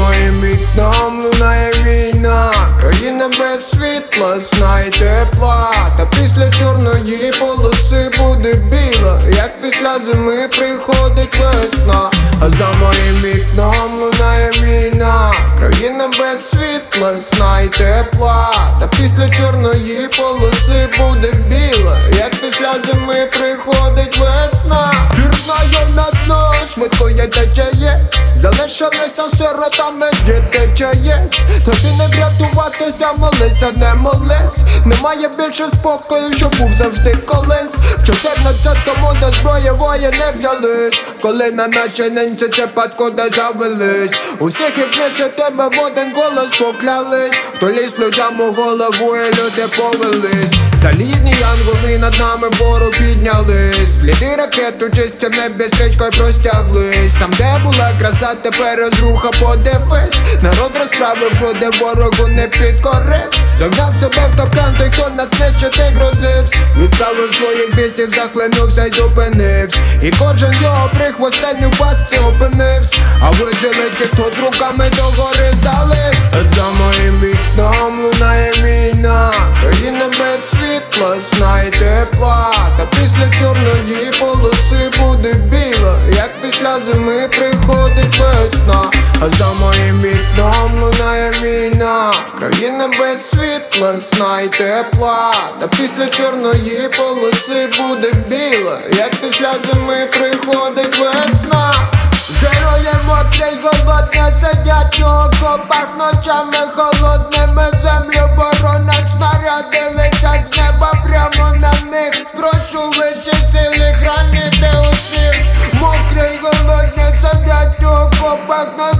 моїм вікном лунає війна, країна без світла, сна і тепла. Та після чорної полоси буде біла, як після зими приходить весна. А за моїм вікном лунає війна, країна без світла, сна і тепла. Та після чорної полоси буде біла, як після зими приходить весна. Пірнає на дно, швидкоє течеє, залишилися сиротами діти чаєць. Тобі не врятуватися, молися, не молись. Немає більше спокою, що був завжди колись. В 14-му до зброї воїни взялись, коли на нашій ненці це паскуда завелись. Усіх як лише тебе в один голос поклялись, то ліз людям у голову і люди повелись. Залізні янголи над нами вгору піднялись, сліди ракет у чистім небі стрічкою простяглись. Там де була краса, тепер розруха, подивись. Народ розправив груди, ворогу не підкорись. Загнав себе в капкан той, хто нас нищити грозивсь. Відправив своїх бісів, захлинувся й зупинився. І кожен його прихвостень у пастці опинився. А вижили ті, хто з руками до гори здались. За моїм вікном лунає війна, країна без світла, сна і тепла. Та після чорної полоси буде біла, як після зими приходить весна. А за моїм вікном лунає війна, країна без світла, сна і тепла. Та після чорної полоси буде біла, як після зими приходить весна. Герої мокрі, голодні сидять у окопах, ночами холодними землю боронять. Снаряди летять з неба прямо на них. Прошу вищі сили, храните усіх. Мокрі, голодні сидять у окопах,